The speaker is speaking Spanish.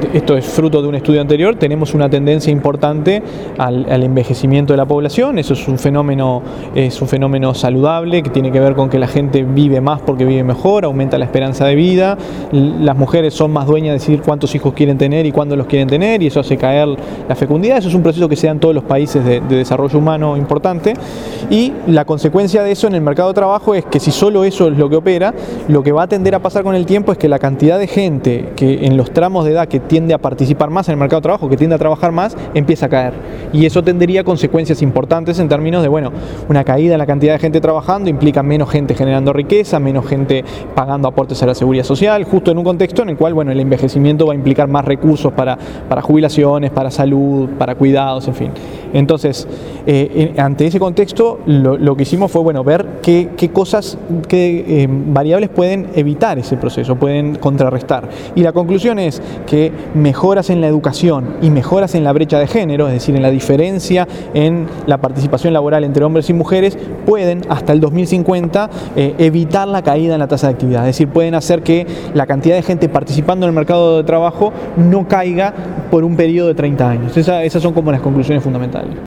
esto es fruto de un estudio anterior, tenemos una tendencia importante al envejecimiento de la población. Eso es un fenómeno saludable que tiene que ver con que la gente vive más porque vive mejor, aumenta la esperanza de vida, las mujeres son más dueñas de decidir cuántos hijos quieren tener y cuándo los quieren tener, y eso hace caer la fecundidad. Eso es un proceso que se da en todos los países de desarrollo humano importante, y la consecuencia de eso en el mercado de trabajo es que si solo eso es lo que opera, lo que va a tender a pasar con el tiempo es que la cantidad de gente que en los tramos de edad que tiende a participar más en el mercado de trabajo, que tiende a trabajar más, empieza a caer, y eso tendría consecuencias importantes en términos de, bueno, una caída en la cantidad de gente trabajando implica menos gente generando riqueza, menos gente pagando aportes a la seguridad social, justo en un contexto en el cual, bueno, el envejecimiento va a implicar más recursos para jubilaciones, para salud, para cuidados, en fin. Entonces, ante ese contexto, lo que hicimos fue, bueno, ver qué variables pueden evitar ese proceso, pueden contrarrestar. Y la conclusión es que mejoras en la educación y mejoras en la brecha de género, es decir, en la diferencia en la participación laboral entre hombres y mujeres, pueden hasta el 2050 evitar la caída en la tasa de actividad. Es decir, pueden hacer que la cantidad de gente participando en el mercado de trabajo no caiga por un periodo de 30 años. Esas son como las conclusiones fundamentales.